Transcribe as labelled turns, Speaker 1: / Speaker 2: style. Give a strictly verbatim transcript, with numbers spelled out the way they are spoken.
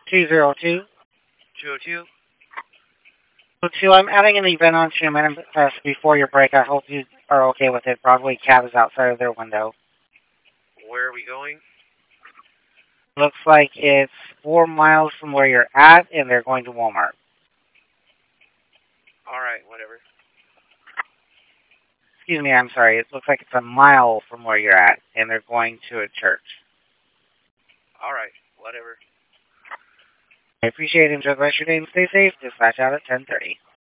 Speaker 1: two zero two.
Speaker 2: two oh two.
Speaker 1: two, I'm adding an event on two minutes before your break. I hope you are okay with it. Broadway Cab is outside of their window.
Speaker 2: Where are we going?
Speaker 1: Looks like it's four miles from where you're at, and they're going to Walmart.
Speaker 2: Alright, whatever.
Speaker 1: Excuse me, I'm sorry. It looks like it's a mile from where you're at, and they're going to a church.
Speaker 2: Alright, whatever.
Speaker 1: I appreciate it. Enjoy the rest of your day and stay safe. Dispatch out at ten thirty.